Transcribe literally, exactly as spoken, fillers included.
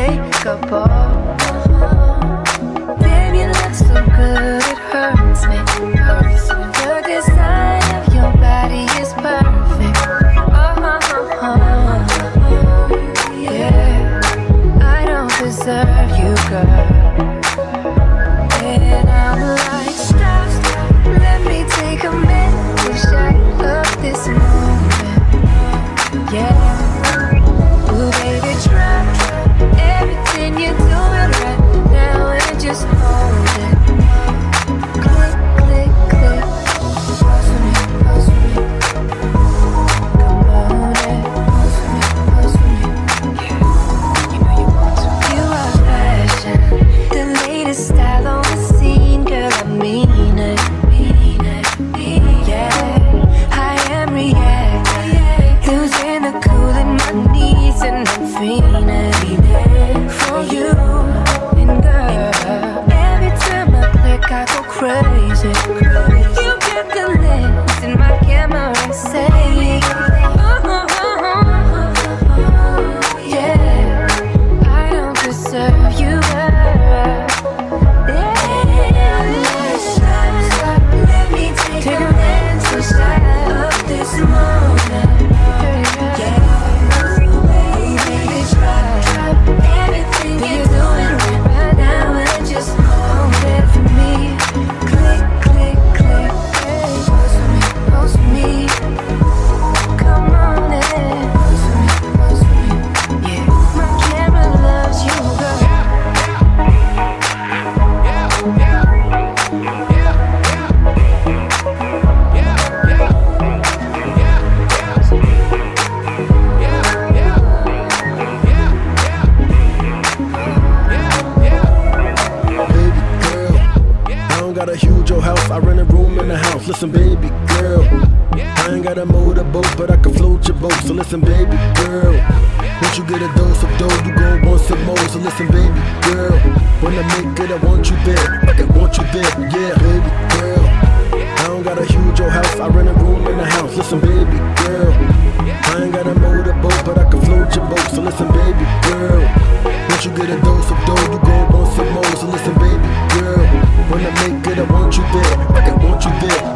makeup off. Baby, you look so good, it hurts me. The design of your body is perfect. Oh, yeah, I don't deserve you, girl. And I'm like, stop, stop, let me take a mental shot of this moment. Yeah, ooh baby, try everything you're doing right now and just hold it. Click, click, click. Pause for me, pause for me. Come on and pause for me, pause for me. Yeah, you know you want to. You are fashion, the latest style on the scene, girl. I mean it, mean it, mean it. Yeah, I am reacting, losing the cool in my knees, and I'm fiending for you. And girl, every time I click, I go crazy. You get the lens in my camera and say, oh, oh, oh, oh, yeah, I don't deserve you, girl. Yeah, stop, stop, let me take a mental shot of this moment. Yeah, baby, drop, drop everything you're doing right now and just hold it for me. Click, click, click. Hey, pose for me, pose for me. Come on in, pose for me, pose for me. Yeah, my camera loves you, girl. Got a huge old house, I rent a room in the house. Listen, baby girl, I ain't got a motorboat, but I can float your boat. So listen, baby girl, once you get a dose of dough, you gon' want some more. So listen, baby girl, when I make it, I want you there. I want you there, yeah, baby girl. I don't got a huge old house, I rent a room in the house. Listen, baby girl, I ain't got a motorboat, but I can float your boat. So listen, baby girl, once you get a dose of dough, you gon' want some more. So listen, baby girl, when I make it, I want you there. I want you there.